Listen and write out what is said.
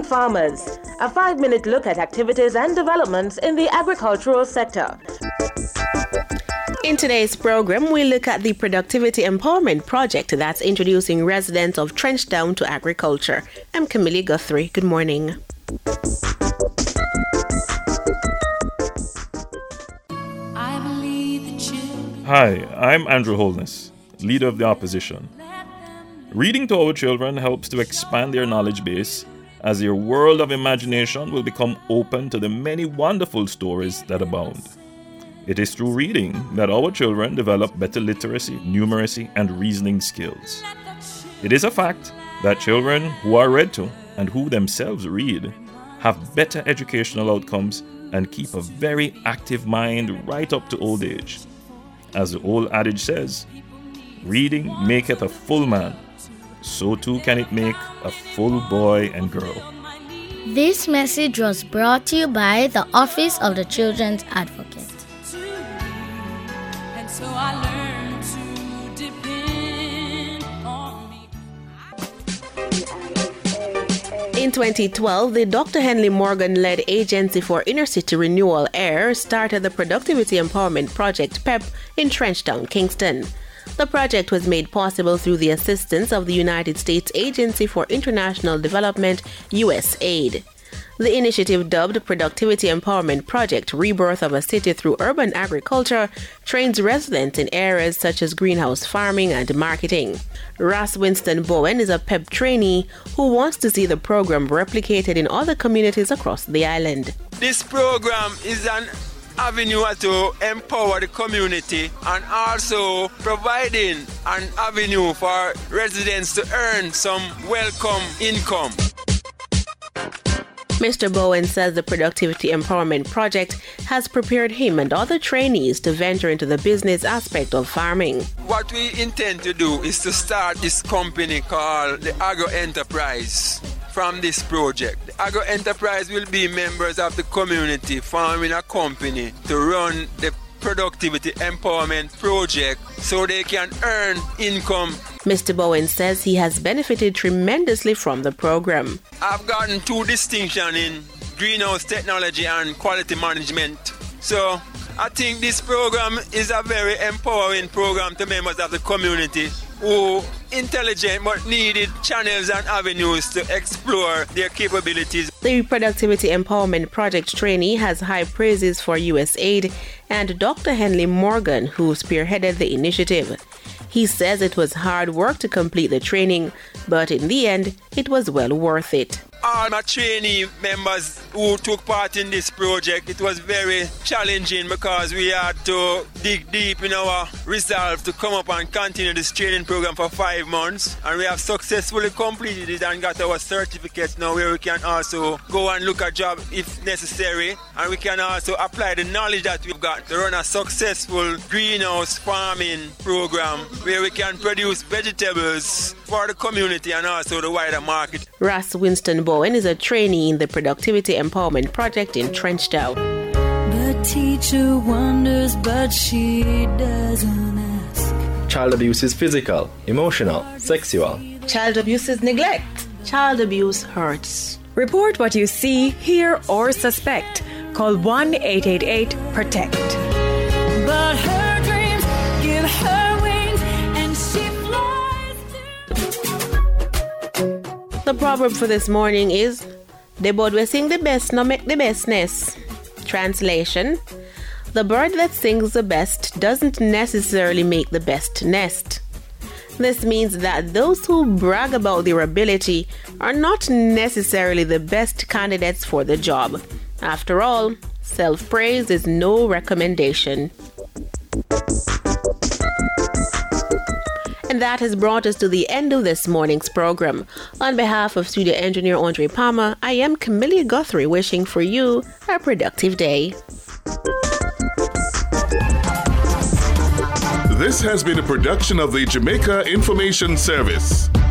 Farmers, a 5-minute look at activities and developments in the agricultural sector. In today's program, we look at the Productivity Empowerment Project that's introducing residents of Trenchtown to agriculture. I'm Camille Guthrie. Good morning. Hi, I'm Andrew Holness, leader of the opposition. Reading to our children helps to expand their knowledge base, as their world of imagination will become open to the many wonderful stories that abound. It is through reading that our children develop better literacy, numeracy, and reasoning skills. It is a fact that children who are read to and who themselves read have better educational outcomes and keep a very active mind right up to old age. As the old adage says, reading maketh a full man, so too can it make a full boy and girl. This message was brought to you by the Office of the Children's Advocate. And so I learned to depend on me. In 2012, the Dr. Henley Morgan-led Agency for Inner-City Renewal, AIR, started the Productivity Empowerment Project, PEP, in Trenchtown, Kingston. The project was made possible through the assistance of the United States Agency for International Development, USAID. The initiative, dubbed Productivity Empowerment Project Rebirth of a City Through Urban Agriculture, trains residents in areas such as greenhouse farming and marketing. Ross Winston Bowen is a PEP trainee who wants to see the program replicated in other communities across the island. This program is an avenue to empower the community and also providing an avenue for residents to earn some welcome income. Mr. Bowen says the Productivity Empowerment Project has prepared him and other trainees to venture into the business aspect of farming. What we intend to do is to start this company called the Agro Enterprise from this project. The Agro Enterprise will be members of the community forming a company to run the Productivity Empowerment Project so they can earn income. Mr. Bowen says he has benefited tremendously from the program. I've gotten 2 distinctions in greenhouse technology and quality management. So I think this program is a very empowering program to members of the community who intelligent but needed channels and avenues to explore their capabilities. The Productivity Empowerment Project trainee has high praises for USAID and Dr. Henley Morgan, who spearheaded the initiative. He says it was hard work to complete the training, but in the end, it was well worth it. All my trainee members who took part in this project, it was very challenging because we had to dig deep in our resolve to come up and continue this training program for 5 months. And we have successfully completed it and got our certificates now where we can also go and look at jobs if necessary. And we can also apply the knowledge that we've got to run a successful greenhouse farming program where we can produce vegetables for the community and also the wider market. Ross Winston Bowen is a trainee in the Productivity Empowerment Project in Trenchtown. The teacher wonders, but she doesn't ask. Child abuse is physical, emotional, sexual. Child abuse is neglect. Child abuse hurts. Report what you see, hear, or suspect. Call 1-888-PROTECT. But her dreams give her wings and she flies to... The proverb for this morning is, "The bird we sing the best no make the best nest." Translation: the bird that sings the best doesn't necessarily make the best nest. This means that those who brag about their ability are not necessarily the best candidates for the job. After all, self-praise is no recommendation. And that has brought us to the end of this morning's program. On behalf of studio engineer Andre Palmer, I am Camille Guthrie wishing for you a productive day. This has been a production of the Jamaica Information Service.